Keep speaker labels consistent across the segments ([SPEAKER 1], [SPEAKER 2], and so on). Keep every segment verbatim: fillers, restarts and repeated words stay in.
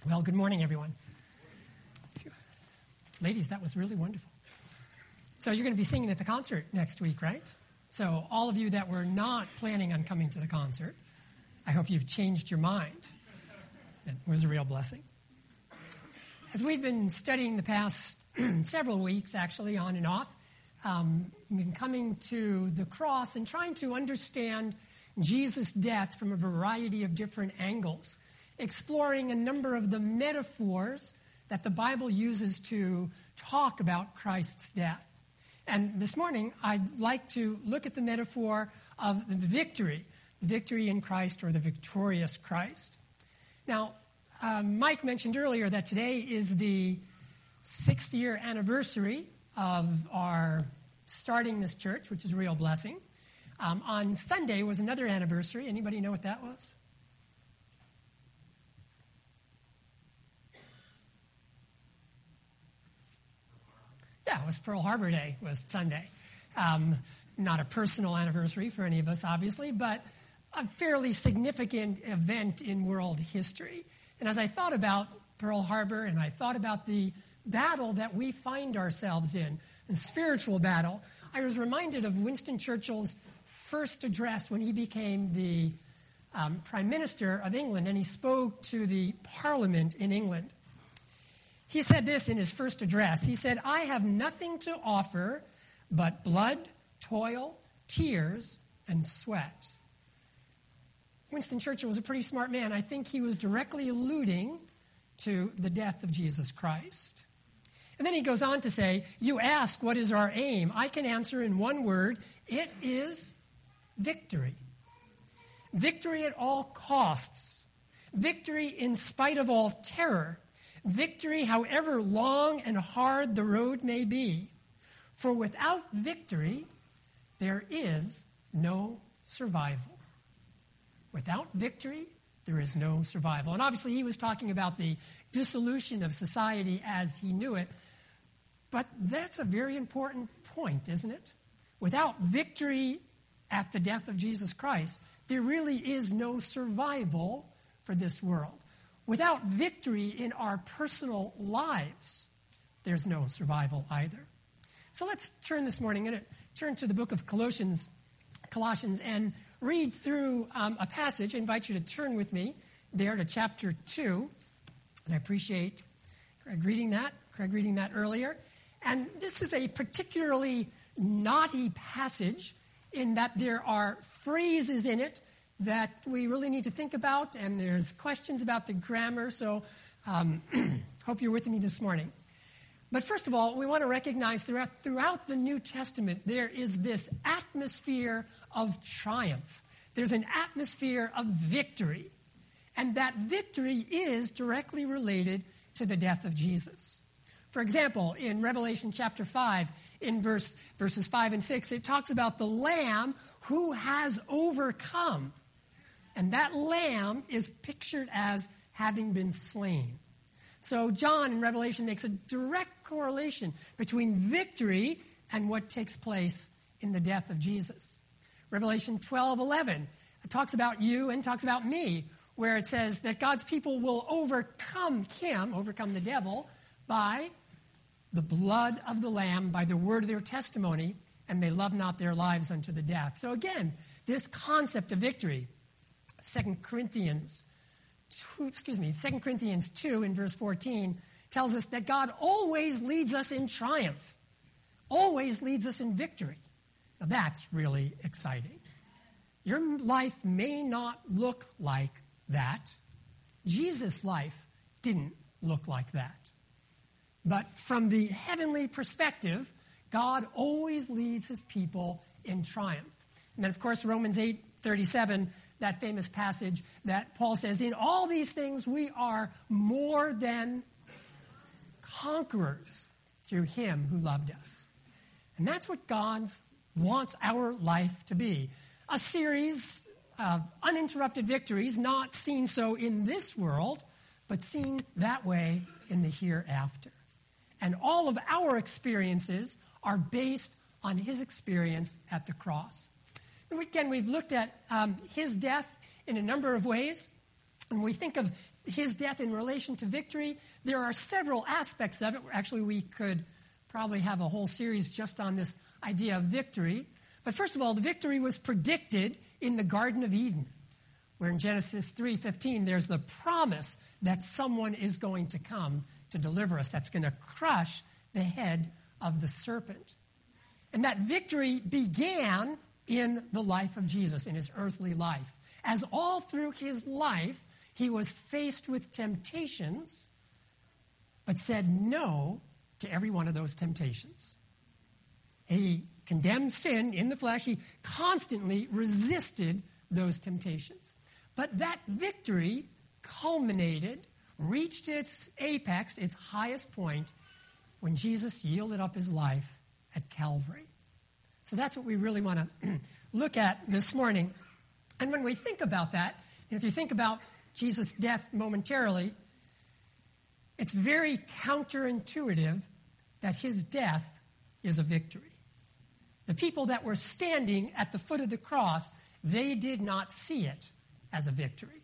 [SPEAKER 1] Well, good morning, everyone. Phew. Ladies, that was really wonderful. So you're going to be singing at the concert next week, right? So all of you that were not planning on coming to the concert, I hope you've changed your mind. It was a real blessing. As we've been studying the past several weeks, actually, on and off, um, we've been coming to the cross and trying to understand Jesus' death from a variety of different angles, exploring a number of the metaphors that the Bible uses to talk about Christ's death. And this morning, I'd like to look at the metaphor of the victory, the victory in Christ or the victorious Christ. Now, uh, Mike mentioned earlier that today is the sixth year anniversary of our starting this church, which is a real blessing. Um, on Sunday was another anniversary. Anybody know what that was? Yeah, it was Pearl Harbor Day, was Sunday. Um, not a personal anniversary for any of us, obviously, but a fairly significant event in world history. And as I thought about Pearl Harbor and I thought about the battle that we find ourselves in, the spiritual battle, I was reminded of Winston Churchill's first address when he became the um, Prime Minister of England, and he spoke to the Parliament in England. He said this in his first address. He said, "I have nothing to offer but blood, toil, tears, and sweat." Winston Churchill was a pretty smart man. I think he was directly alluding to the death of Jesus Christ. And then he goes on to say, "You ask, what is our aim? I can answer in one word. It is victory. Victory at all costs. Victory in spite of all terror. Victory, however long and hard the road may be. For without victory, there is no survival." Without victory, there is no survival. And obviously, he was talking about the dissolution of society as he knew it. But that's a very important point, isn't it? Without victory at the death of Jesus Christ, there really is no survival for this world. Without victory in our personal lives, there's no survival either. So let's turn this morning, I'm going to turn to the book of Colossians, Colossians and read through um, a passage. I invite you to turn with me there to chapter two. And I appreciate Craig reading that, Craig reading that earlier. And this is a particularly knotty passage in that there are phrases in it that we really need to think about, and there's questions about the grammar, so um, hope you're with me this morning. But first of all, we want to recognize throughout, throughout the New Testament, there is this atmosphere of triumph. There's an atmosphere of victory, and that victory is directly related to the death of Jesus. For example, in Revelation chapter five, in verse verses five and six, it talks about the Lamb who has overcome. And that lamb is pictured as having been slain. So John in Revelation makes a direct correlation between victory and what takes place in the death of Jesus. Revelation twelve eleven talks about you and talks about me, where it says that God's people will overcome him, overcome the devil, by the blood of the Lamb, by the word of their testimony, and they love not their lives unto the death. So again, this concept of victory, Second Corinthians two, excuse me, Second Corinthians two in verse fourteen tells us that God always leads us in triumph, always leads us in victory. Now that's really exciting. Your life may not look like that. Jesus' life didn't look like that. But from the heavenly perspective, God always leads his people in triumph. And then, of course, Romans eight thirty-seven, that famous passage that Paul says, "In all these things we are more than conquerors through him who loved us." And that's what God wants our life to be. A series of uninterrupted victories, not seen so in this world, but seen that way in the hereafter. And all of our experiences are based on his experience at the cross. And again, we've looked at um, his death in a number of ways. And we think of his death in relation to victory, there are several aspects of it. Actually, we could probably have a whole series just on this idea of victory. But first of all, the victory was predicted in the Garden of Eden, where in Genesis three fifteen, there's the promise that someone is going to come to deliver us, that's going to crush the head of the serpent. And that victory began in the life of Jesus, in his earthly life. As all through his life, he was faced with temptations, but said no to every one of those temptations. He condemned sin in the flesh. He constantly resisted those temptations. But that victory culminated, reached its apex, its highest point, when Jesus yielded up his life at Calvary. So that's what we really want to look at this morning. And when we think about that, and if you think about Jesus' death momentarily, it's very counterintuitive that his death is a victory. The people that were standing at the foot of the cross, they did not see it as a victory.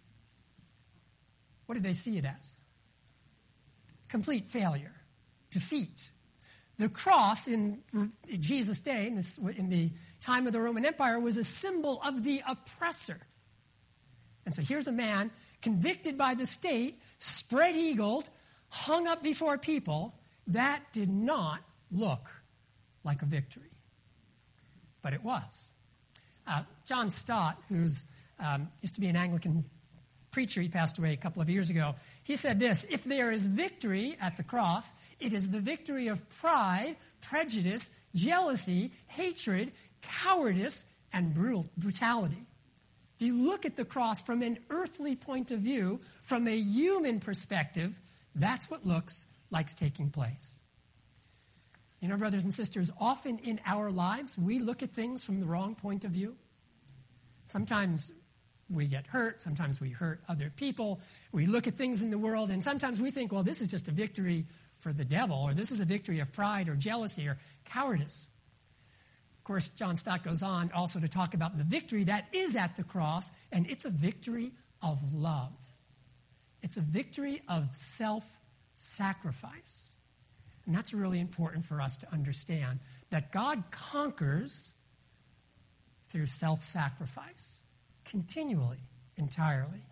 [SPEAKER 1] What did they see it as? Complete failure, defeat. The cross in Jesus' day, in, this, in the time of the Roman Empire, was a symbol of the oppressor. And so here's a man convicted by the state, spread-eagled, hung up before people. That did not look like a victory. But it was. Uh, John Stott, who's um, used to be an Anglican preacher, he passed away a couple of years ago, he said this: if there is victory at the cross, it is the victory of pride, prejudice, jealousy, hatred, cowardice, and brutality. If you look at the cross from an earthly point of view, from a human perspective, that's what looks like taking place. You know, brothers and sisters, often in our lives, we look at things from the wrong point of view. Sometimes we get hurt. Sometimes we hurt other people. We look at things in the world, and sometimes we think, well, this is just a victory for the devil, or this is a victory of pride or jealousy or cowardice. Of course, John Stott goes on also to talk about the victory that is at the cross, and it's a victory of love. It's a victory of self-sacrifice. And that's really important for us to understand, that God conquers through self-sacrifice, continually, entirely.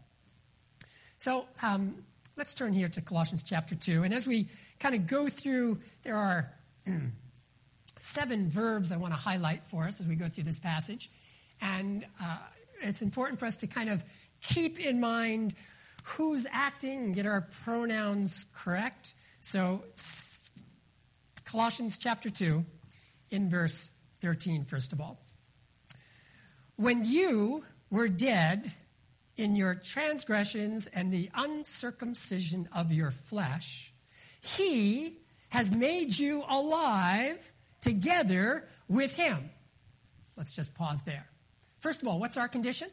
[SPEAKER 1] So um, let's turn here to Colossians chapter two. And as we kind of go through, there are seven verbs I want to highlight for us as we go through this passage. And uh, it's important for us to kind of keep in mind who's acting and get our pronouns correct. So Colossians chapter two, in verse thirteen, first of all. When you were dead in your transgressions and the uncircumcision of your flesh, he has made you alive together with him. Let's just pause there. First of all, what's our condition?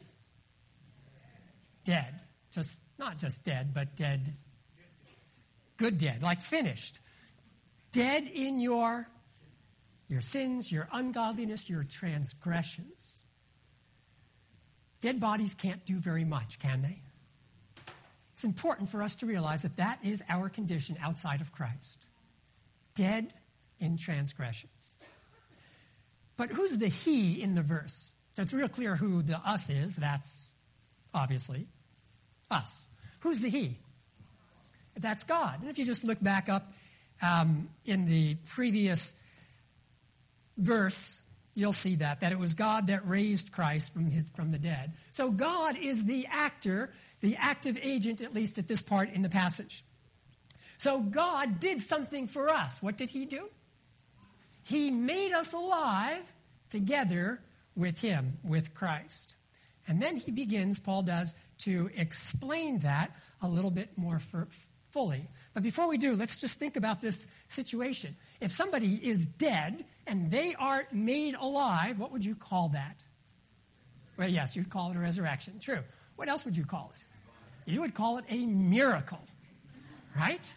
[SPEAKER 1] Dead. Just not just dead, but dead. Good dead, like finished. Dead in your, your sins, your ungodliness, your transgressions. Dead bodies can't do very much, can they? It's important for us to realize that that is our condition outside of Christ. Dead in transgressions. But who's the he in the verse? So it's real clear who the us is. That's obviously us. Who's the he? That's God. And if you just look back up um, in the previous verse, you'll see that, that it was God that raised Christ from his, from the dead. So God is the actor, the active agent, at least at this part in the passage. So God did something for us. What did he do? He made us alive together with him, with Christ. And then he begins, Paul does, to explain that a little bit more for, fully. But before we do, let's just think about this situation. If somebody is dead and they are made alive, what would you call that? Well, yes, you'd call it a resurrection. True. What else would you call it? You would call it a miracle, right?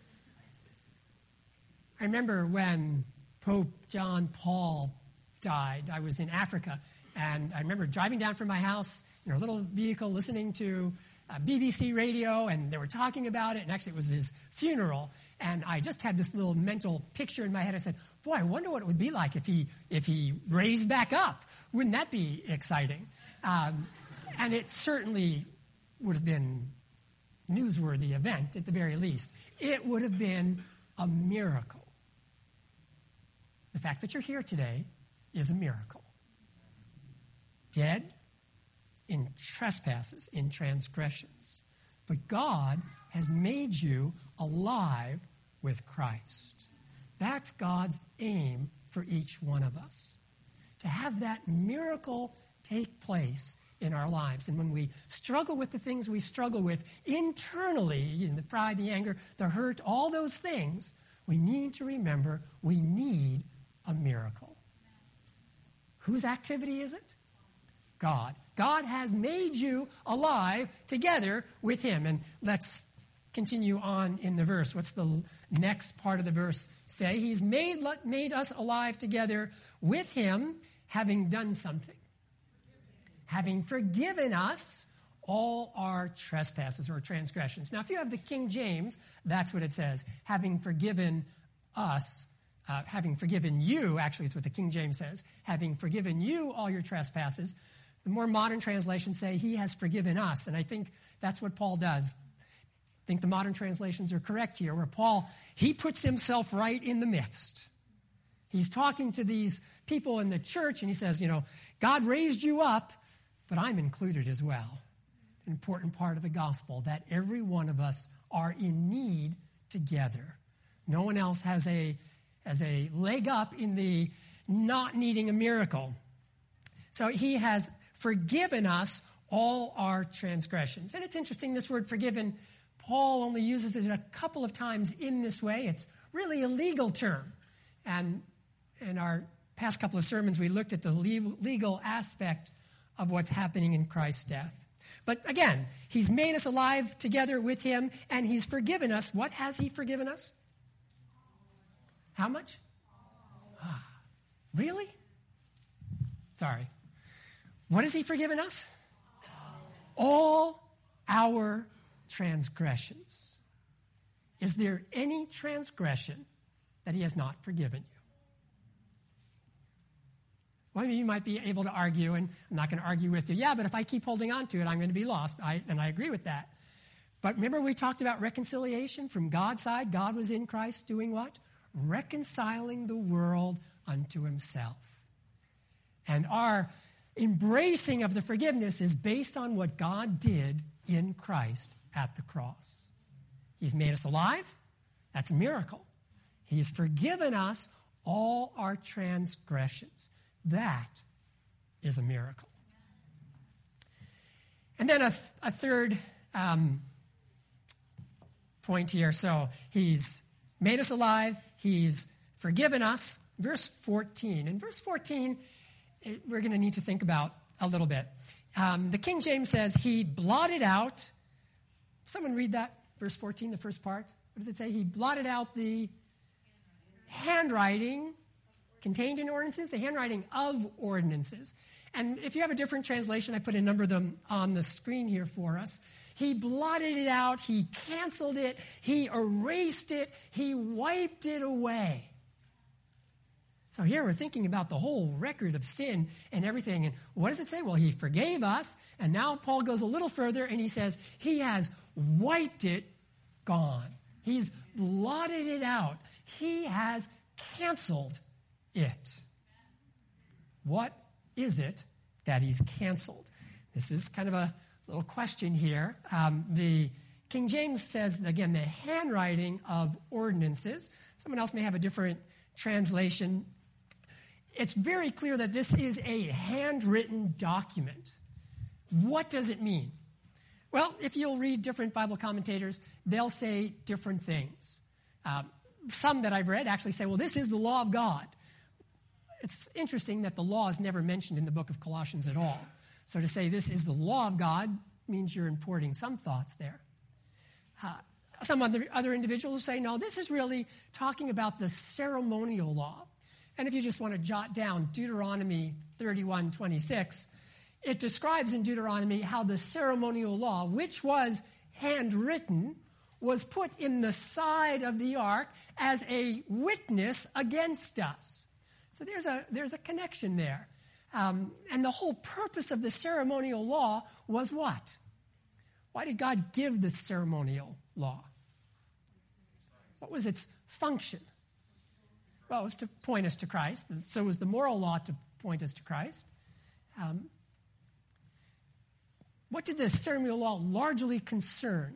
[SPEAKER 1] I remember when Pope John Paul died. I was in Africa, and I remember driving down from my house in a little vehicle listening to uh, B B C radio, and they were talking about it, and actually it was his funeral. And I just had this little mental picture in my head. I said, boy, I wonder what it would be like if he if he raised back up. Wouldn't that be exciting? Um, and it certainly would have been newsworthy event at the very least. It would have been a miracle. The fact that you're here today is a miracle. Dead in trespasses, in transgressions. But God has made you alive with Christ. That's God's aim for each one of us. To have that miracle take place in our lives. And when we struggle with the things we struggle with internally, in the pride, the anger, the hurt, all those things, we need to remember we need a miracle. Whose activity is it? God. God has made you alive together with him. And let's continue on in the verse. What's the next part of the verse say? He's made, made us alive together with him, having done something. Having forgiven us all our trespasses or transgressions. Now, if you have the King James, that's what it says. Having forgiven us, uh, having forgiven you, actually it's what the King James says. Having forgiven you all your trespasses. The more modern translations say he has forgiven us. And I think that's what Paul does. I think the modern translations are correct here, where Paul, he puts himself right in the midst. He's talking to these people in the church, and he says, you know, God raised you up, but I'm included as well. An important part of the gospel, that every one of us are in need together. No one else has a, has a leg up in the not needing a miracle. So he has forgiven us all our transgressions. And it's interesting, this word forgiven, Paul only uses it a couple of times in this way. It's really a legal term. And in our past couple of sermons, we looked at the legal aspect of what's happening in Christ's death. But again, he's made us alive together with him, and he's forgiven us. What has he forgiven us? How much? Ah, really? Sorry. What has he forgiven us? All our transgressions. Is there any transgression that he has not forgiven you? Well, you might be able to argue, and I'm not going to argue with you. Yeah, but if I keep holding on to it, I'm going to be lost. I, and I agree with that. But remember we talked about reconciliation from God's side. God was in Christ doing what? Reconciling the world unto himself. And our embracing of the forgiveness is based on what God did in Christ at the cross. He's made us alive. That's a miracle. He's forgiven us all our transgressions. That is a miracle. And then a, th- a third um, point here. So he's made us alive. He's forgiven us. Verse fourteen. In verse fourteen, it, we're going to need to think about a little bit. Um, the King James says he blotted out. Someone read that, verse fourteen, the first part. What does it say? He blotted out the handwriting contained in ordinances, the handwriting of ordinances. And if you have a different translation, I put a number of them on the screen here for us. He blotted it out. He canceled it. He erased it. He wiped it away. So here we're thinking about the whole record of sin and everything. And what does it say? Well, he forgave us. And now Paul goes a little further and he says he has wiped it gone. He's blotted it out. He has canceled it. What is it that he's canceled? This is kind of a little question here. Um, the King James says, again, the handwriting of ordinances. Someone else may have a different translation. It's very clear that this is a handwritten document. What does it mean? Well, if you'll read different Bible commentators, they'll say different things. Um, some that I've read actually say, well, this is the law of God. It's interesting that the law is never mentioned in the book of Colossians at all. So to say this is the law of God means you're importing some thoughts there. Uh, some other, other individuals say, no, this is really talking about the ceremonial law. And if you just want to jot down Deuteronomy thirty-one twenty-six, it describes in Deuteronomy how the ceremonial law, which was handwritten, was put in the side of the ark as a witness against us. So there's a, there's a connection there. Um, and the whole purpose of the ceremonial law was what? Why did God give the ceremonial law? What was its function? Well, it was to point us to Christ. So was the moral law to point us to Christ. Um, what did the ceremonial law largely concern?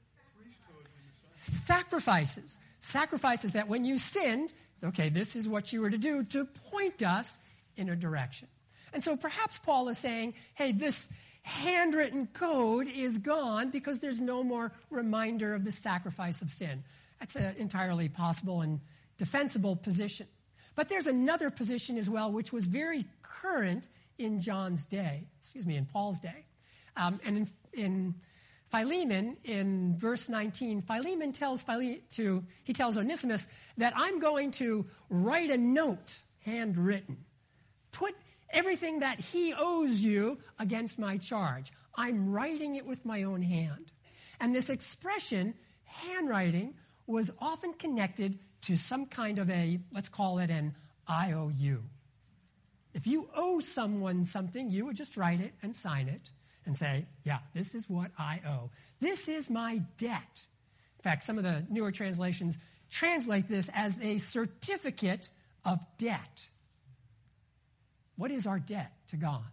[SPEAKER 1] Sacrifices. Sacrifices that when you sinned, okay, this is what you were to do to point us in a direction. And so perhaps Paul is saying, hey, this handwritten code is gone because there's no more reminder of the sacrifice of sin. That's an entirely possible and defensible position. But there's another position as well, which was very current in John's day, excuse me, in Paul's day. Um, and in, in Philemon, in verse nineteen, Philemon tells Phile- to he tells Onesimus that I'm going to write a note, handwritten, put everything that he owes you against my charge. I'm writing it with my own hand. And this expression, handwriting, was often connected to some kind of a, let's call it an I O U. If you owe someone something, you would just write it and sign it and say, yeah, this is what I owe. This is my debt. In fact, some of the newer translations translate this as a certificate of debt. What is our debt to God?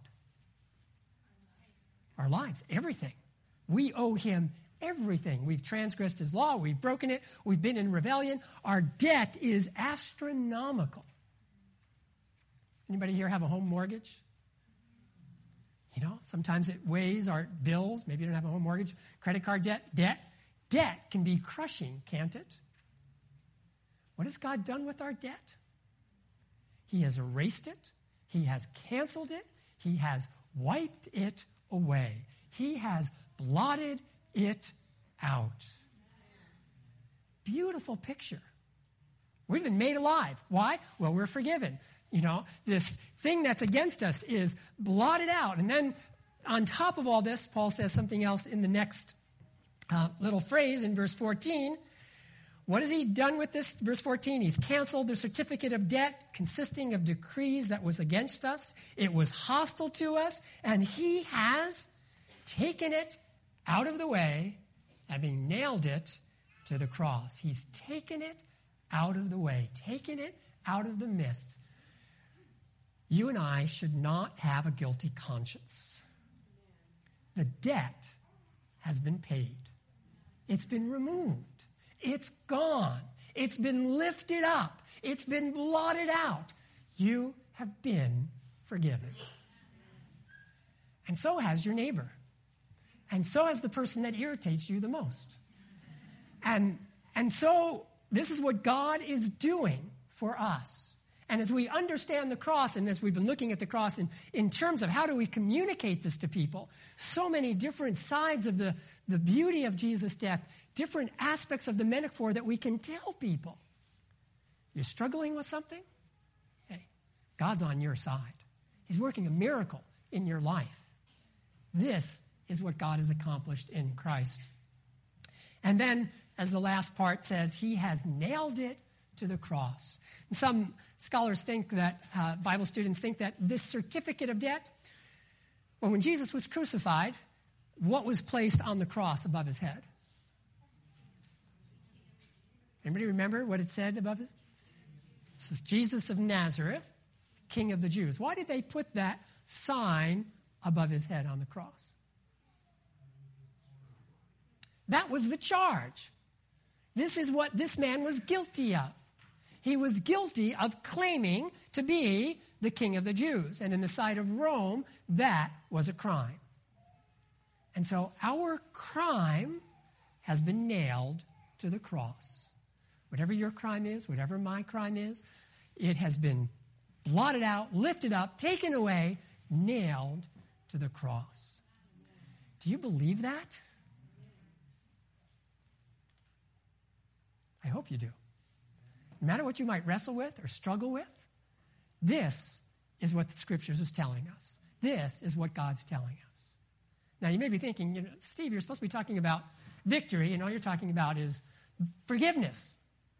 [SPEAKER 1] Our lives, everything. We owe him everything. We've transgressed his law. We've broken it. We've been in rebellion. Our debt is astronomical. Anybody here have a home mortgage? You know, sometimes it weighs our bills. Maybe you don't have a home mortgage. Credit card debt. Debt. Debt can be crushing, can't it? What has God done with our debt? He has erased it. He has canceled it. He has wiped it away. He has blotted it out. Beautiful picture. We've been made alive. Why? Well, we're forgiven. You know, this thing that's against us is blotted out. And then on top of all this, Paul says something else in the next uh, little phrase in verse fourteen. What has he done with this? Verse fourteen, he's canceled the certificate of debt consisting of decrees that was against us. It was hostile to us, and he has taken it out of the way, having nailed it to the cross. He's taken it out of the way, taken it out of the midst. You and I should not have a guilty conscience. The debt has been paid. It's been removed. It's gone. It's been lifted up. It's been blotted out. You have been forgiven. And so has your neighbor. And so has the person that irritates you the most. And, and so this is what God is doing for us. And as we understand the cross, and as we've been looking at the cross in, in terms of how do we communicate this to people, so many different sides of the, the beauty of Jesus' death, different aspects of the metaphor that we can tell people. You're struggling with something? Hey, God's on your side. He's working a miracle in your life. This is what God has accomplished in Christ. And then, as the last part says, he has nailed it to the cross. And some scholars think that, uh, Bible students think that this certificate of debt, well, when Jesus was crucified, what was placed on the cross above his head? Anybody remember what it said above it? This is Jesus of Nazareth, King of the Jews. Why did they put that sign above his head on the cross? That was the charge. This is what this man was guilty of. He was guilty of claiming to be the King of the Jews. And in the sight of Rome, that was a crime. And so our crime has been nailed to the cross. Whatever your crime is, whatever my crime is, it has been blotted out, lifted up, taken away, nailed to the cross. Do you believe that? I hope you do. No matter what you might wrestle with or struggle with, this is what the Scriptures is telling us. This is what God's telling us. Now, you may be thinking, you know, Steve, you're supposed to be talking about victory, and all you're talking about is forgiveness.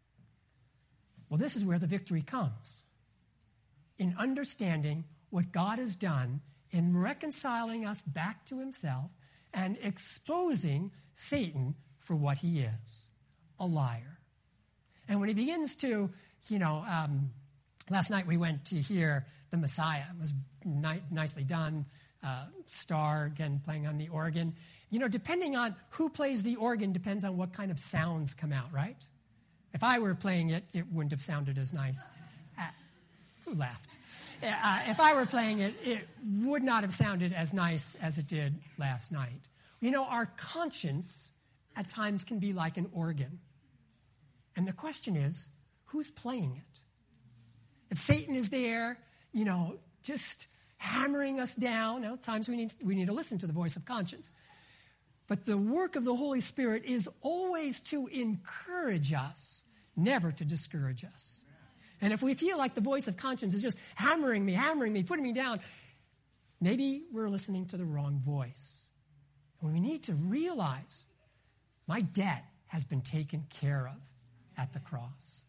[SPEAKER 1] Well, this is where the victory comes. In understanding what God has done in reconciling us back to himself and exposing Satan for what he is, a liar. And when he begins to, you know, um, last night we went to hear The Messiah. It was ni- nicely done. Uh, Star, again, playing on the organ. You know, depending on who plays the organ depends on what kind of sounds come out, right? If I were playing it, it wouldn't have sounded as nice. Uh, who laughed? Uh, if I were playing it, it would not have sounded as nice as it did last night. You know, our conscience at times can be like an organ. And the question is, who's playing it? If Satan is there, you know, just hammering us down, now, at times we need, we need to listen to the voice of conscience. But the work of the Holy Spirit is always to encourage us, never to discourage us. And if we feel like the voice of conscience is just hammering me, hammering me, putting me down, maybe we're listening to the wrong voice. And we need to realize my debt has been taken care of at the cross.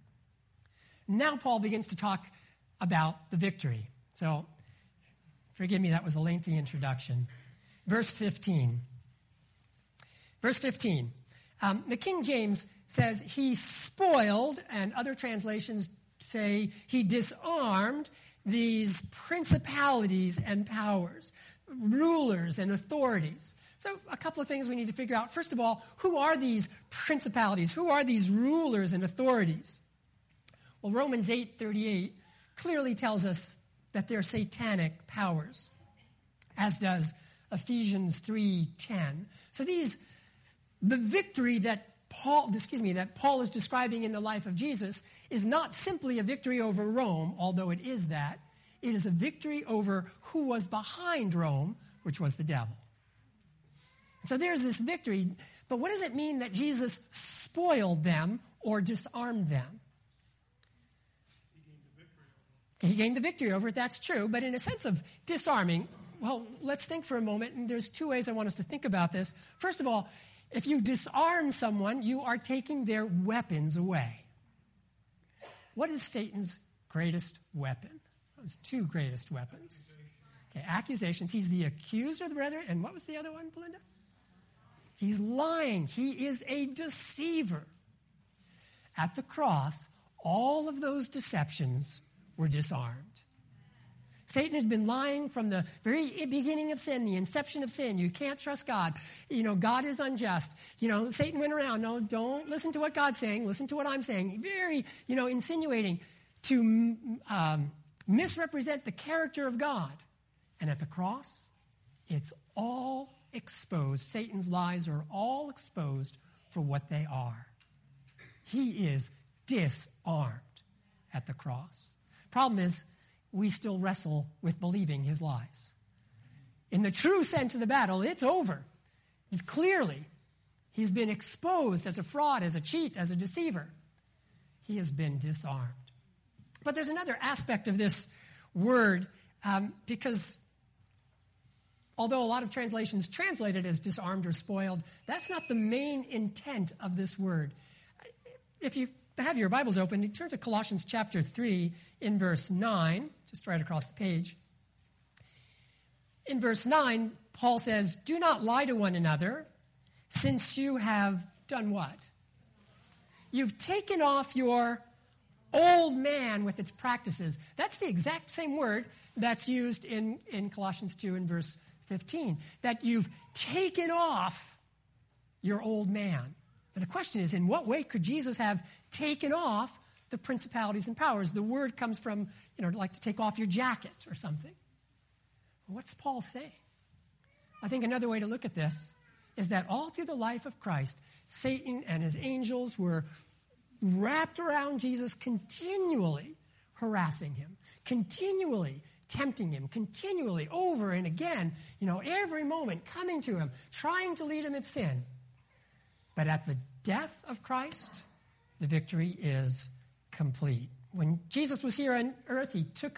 [SPEAKER 1] Now Paul begins to talk about the victory. So, forgive me, that was a lengthy introduction. Verse fifteen. Verse fifteen. Um, the King James says he spoiled, and other translations say he disarmed these principalities and powers, rulers and authorities. So a couple of things we need to figure out. First of all, who are these principalities? Who are these rulers and authorities? Well, Romans eight thirty-eight clearly tells us that they're satanic powers, as does Ephesians three ten. So these, the victory that Paul, excuse me, that Paul is describing in the life of Jesus is not simply a victory over Rome, although it is that. It is a victory over who was behind Rome, which was the devil. So there's this victory, but what does it mean that Jesus spoiled them or disarmed them? He gained the victory over it, that's true, but in a sense of disarming, well, let's think for a moment, and there's two ways I want us to think about this. First of all, if you disarm someone, you are taking their weapons away. What is Satan's greatest weapon? His two greatest weapons. Okay, accusations. He's the accuser of the brethren. And what was the other one, Belinda? He's lying. He is a deceiver. At the cross, all of those deceptions were disarmed. Satan had been lying from the very beginning of sin, the inception of sin. You can't trust God. You know, God is unjust. You know, Satan went around, no, don't listen to what God's saying. Listen to what I'm saying. Very, you know, insinuating to um, misrepresent the character of God. And at the cross, it's all exposed. Satan's lies are all exposed for what they are. He is disarmed at the cross. Problem is, we still wrestle with believing his lies. In the true sense of the battle, it's over. It's clearly, he's been exposed as a fraud, as a cheat, as a deceiver. He has been disarmed. But there's another aspect of this word, um, because although a lot of translations translate it as disarmed or spoiled, that's not the main intent of this word. If you have your Bibles open, you turn to Colossians chapter three in verse nine, just right across the page. In verse nine, Paul says, "Do not lie to one another, since you have done what? You've taken off your old man with its practices." That's the exact same word that's used in, in Colossians two in verse fifteen, that you've taken off your old man. But the question is, in what way could Jesus have taken off the principalities and powers? The word comes from, you know, like to take off your jacket or something. What's Paul saying? I think another way to look at this is that all through the life of Christ, Satan and his angels were wrapped around Jesus, continually harassing him, continually tempting him, continually over and again, you know, every moment coming to him, trying to lead him in sin. But at the death of Christ, the victory is complete. When Jesus was here on earth, he took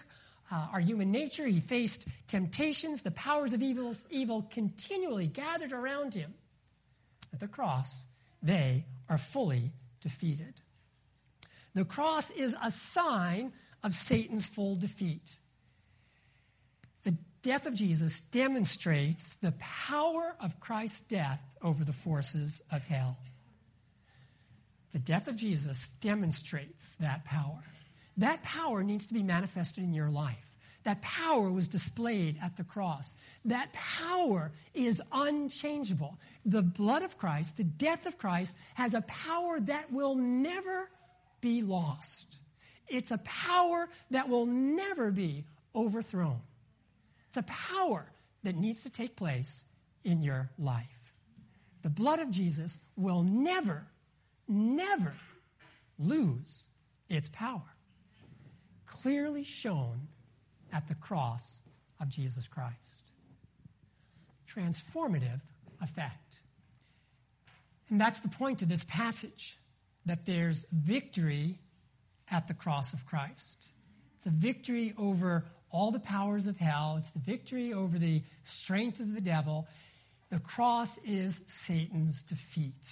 [SPEAKER 1] uh, our human nature. He faced temptations. The powers of evil, evil continually gathered around him. At the cross, they are fully defeated. The cross is a sign of Satan's full defeat. The death of Jesus demonstrates the power of Christ's death over the forces of hell. The death of Jesus demonstrates that power. That power needs to be manifested in your life. That power was displayed at the cross. That power is unchangeable. The blood of Christ, the death of Christ, has a power that will never be lost. It's a power that will never be overthrown. It's a power that needs to take place in your life. The blood of Jesus will never, never lose its power. Clearly shown at the cross of Jesus Christ. Transformative effect. And that's the point of this passage, that there's victory at the cross of Christ. It's a victory over all the powers of hell. It's the victory over the strength of the devil. The cross is Satan's defeat.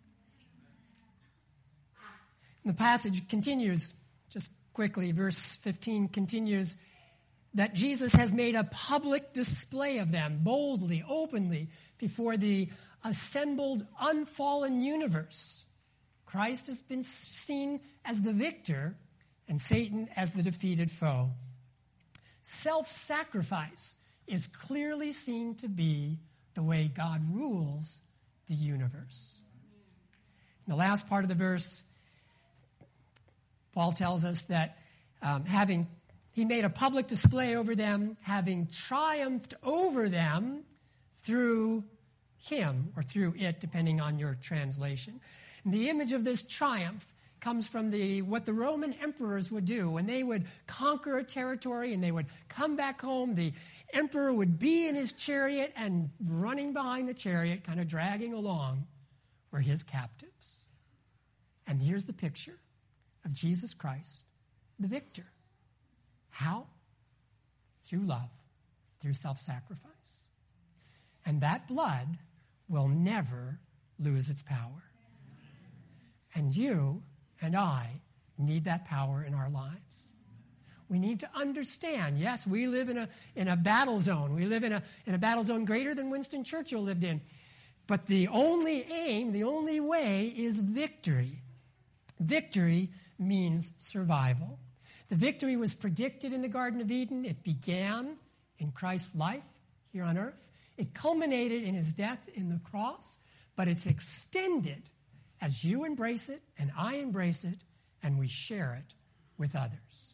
[SPEAKER 1] And the passage continues, just quickly, verse fifteen continues, that Jesus has made a public display of them, boldly, openly, before the assembled, unfallen universe. Christ has been seen as the victor and Satan as the defeated foe. Self-sacrifice is clearly seen to be the way God rules the universe. In the last part of the verse, Paul tells us that um, having he made a public display over them, having triumphed over them through him, or through it, depending on your translation. And the image of this triumph comes from the what the Roman emperors would do. When they would conquer a territory and they would come back home, the emperor would be in his chariot, and running behind the chariot, kind of dragging along, were his captives. And here's the picture of Jesus Christ, the victor. How? Through love, through self-sacrifice. And that blood will never lose its power. And you and I need that power in our lives. We need to understand, yes, we live in a in a battle zone. We live in a in a battle zone greater than Winston Churchill lived in. But the only aim, the only way is victory. Victory means survival. The victory was predicted in the Garden of Eden. It began in Christ's life here on earth. It culminated in his death in the cross, but it's extended as you embrace it and I embrace it and we share it with others.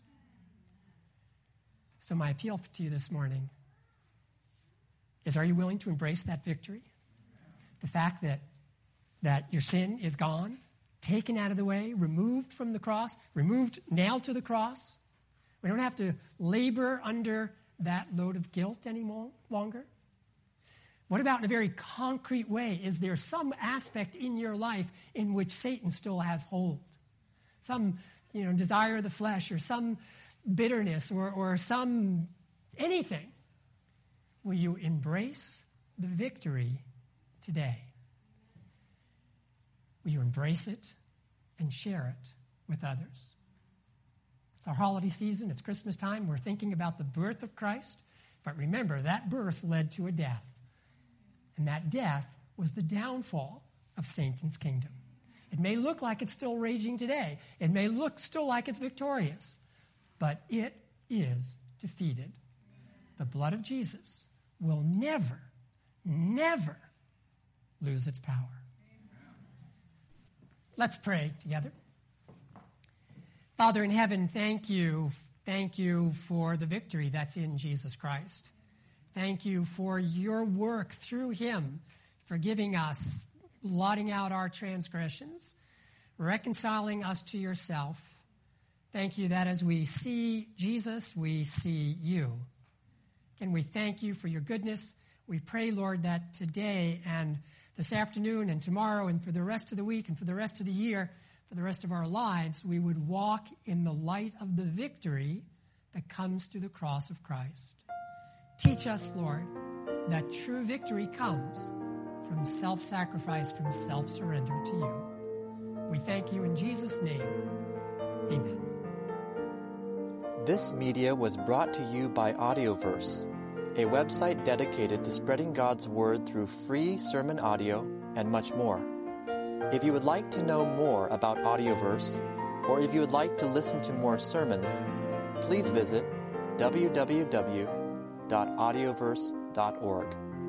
[SPEAKER 1] So my appeal to you this morning is, are you willing to embrace that victory? The fact that, that your sin is gone, taken out of the way, removed from the cross, removed, nailed to the cross. We don't have to labor under that load of guilt any more, longer. What about in a very concrete way? Is there some aspect in your life in which Satan still has hold? Some, you know, desire of the flesh, or some bitterness, or, or some anything. Will you embrace the victory today? Will you embrace it and share it with others? It's our holiday season. It's Christmas time. We're thinking about the birth of Christ. But remember, that birth led to a death. And that death was the downfall of Satan's kingdom. It may look like it's still raging today. It may look still like it's victorious. But it is defeated. The blood of Jesus will never, never lose its power. Let's pray together. Father in heaven, thank you. Thank you for the victory that's in Jesus Christ. Thank you for your work through him, forgiving us, blotting out our transgressions, reconciling us to yourself. Thank you that as we see Jesus, we see you. And we thank you for your goodness. We pray, Lord, that today and this afternoon and tomorrow and for the rest of the week and for the rest of the year, for the rest of our lives, we would walk in the light of the victory that comes through the cross of Christ. Teach us, Lord, that true victory comes from self-sacrifice, from self-surrender to you. We thank you in Jesus' name. Amen.
[SPEAKER 2] This media was brought to you by Audioverse, a website dedicated to spreading God's Word through free sermon audio and much more. If you would like to know more about Audioverse, or if you would like to listen to more sermons, please visit w w w dot audioverse dot org.